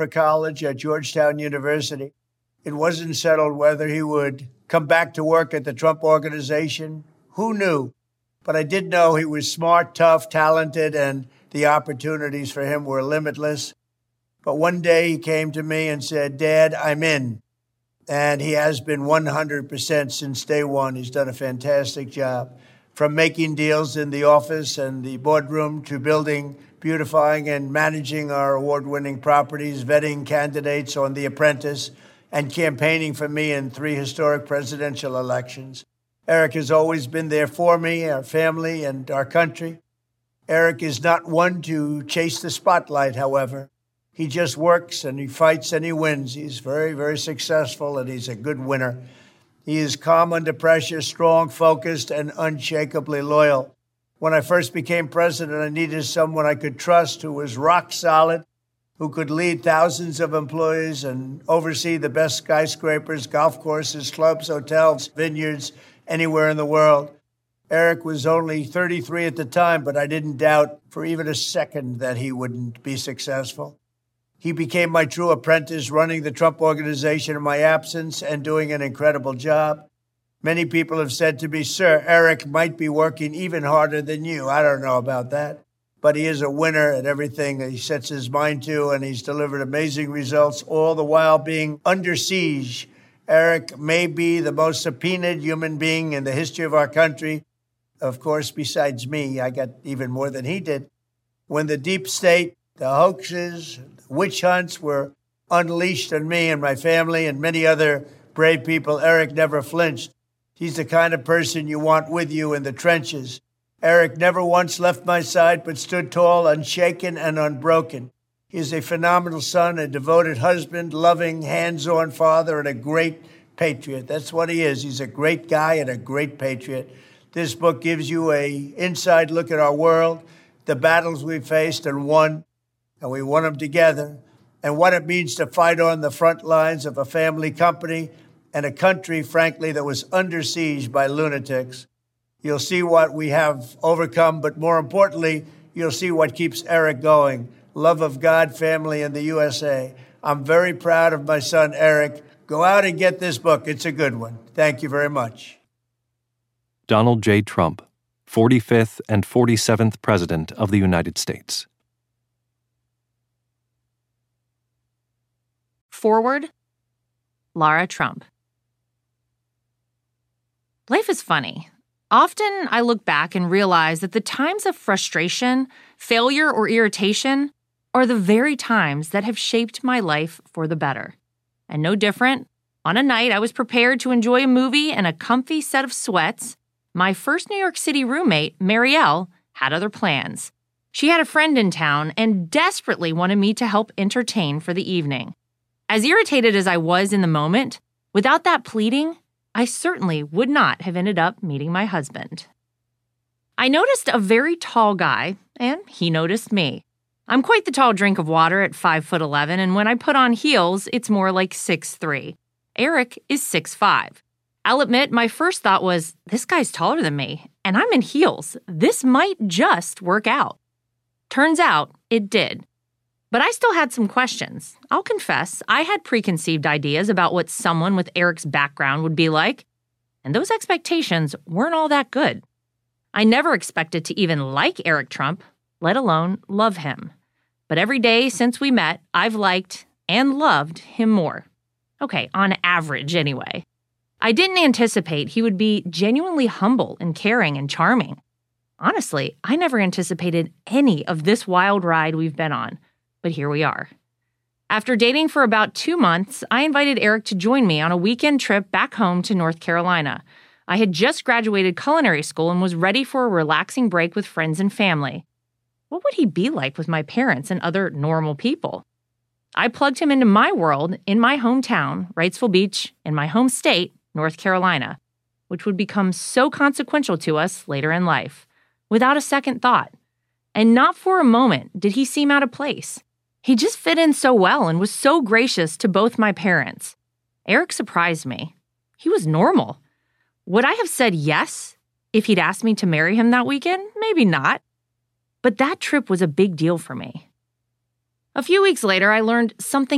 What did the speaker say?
for college at Georgetown University. It wasn't settled whether he would come back to work at the Trump Organization. Who knew? But I did know he was smart, tough, talented, and the opportunities for him were limitless. But one day he came to me and said, "Dad, I'm in." And he has been 100% since day one. He's done a fantastic job, from making deals in the office and the boardroom to building, beautifying, and managing our award-winning properties, vetting candidates on The Apprentice, and campaigning for me in 3 historic presidential elections. Eric has always been there for me, our family, and our country. Eric is not one to chase the spotlight, however. He just works and he fights and he wins. He's very, very successful, and he's a good winner. He is calm under pressure, strong, focused, and unshakably loyal. When I first became president, I needed someone I could trust, who was rock solid, who could lead thousands of employees and oversee the best skyscrapers, golf courses, clubs, hotels, vineyards, anywhere in the world. Eric was only 33 at the time, but I didn't doubt for even a second that he wouldn't be successful. He became my true apprentice, running the Trump Organization in my absence and doing an incredible job. Many people have said to me, "Sir, Eric might be working even harder than you." I don't know about that, but he is a winner at everything he sets his mind to, and he's delivered amazing results, all the while being under siege. Eric may be the most subpoenaed human being in the history of our country. Of course, besides me, I got even more than he did. When the deep state, the hoaxes, the witch hunts were unleashed on me and my family and many other brave people, Eric never flinched. He's the kind of person you want with you in the trenches. Eric never once left my side, but stood tall, unshaken, and unbroken. He is a phenomenal son, a devoted husband, loving, hands-on father, and a great patriot. That's what he is. He's a great guy and a great patriot. This book gives you an inside look at our world, the battles we faced and won, and we won them together, and what it means to fight on the front lines of a family company and a country, frankly, that was under siege by lunatics. You'll see what we have overcome, but more importantly, you'll see what keeps Eric going. Love of God, family, and the USA. I'm very proud of my son, Eric. Go out and get this book. It's a good one. Thank you very much. Donald J. Trump, 45th and 47th President of the United States. Forward, Lara Trump. Life is funny. Often I look back and realize that the times of frustration, failure, or irritation are the very times that have shaped my life for the better. And no different, on a night I was prepared to enjoy a movie and a comfy set of sweats, my first New York City roommate, Marielle, had other plans. She had a friend in town and desperately wanted me to help entertain for the evening. As irritated as I was in the moment, without that pleading, I certainly would not have ended up meeting my husband. I noticed a very tall guy, and he noticed me. I'm quite the tall drink of water at 5'11", and when I put on heels, it's more like 6'3". Eric is 6'5". I'll admit my first thought was, this guy's taller than me, and I'm in heels. This might just work out. Turns out, it did. But I still had some questions. I'll confess, I had preconceived ideas about what someone with Eric's background would be like, and those expectations weren't all that good. I never expected to even like Eric Trump, let alone love him. But every day since we met, I've liked and loved him more. Okay, on average anyway. I didn't anticipate he would be genuinely humble and caring and charming. Honestly, I never anticipated any of this wild ride we've been on. But here we are. After dating for about 2 months, I invited Eric to join me on a weekend trip back home to North Carolina. I had just graduated culinary school and was ready for a relaxing break with friends and family. What would he be like with my parents and other normal people? I plugged him into my world in my hometown, Wrightsville Beach, in my home state, North Carolina, which would become so consequential to us later in life, without a second thought. And not for a moment did he seem out of place. He just fit in so well and was so gracious to both my parents. Eric surprised me. He was normal. Would I have said yes if he'd asked me to marry him that weekend? Maybe not. But that trip was a big deal for me. A few weeks later, I learned something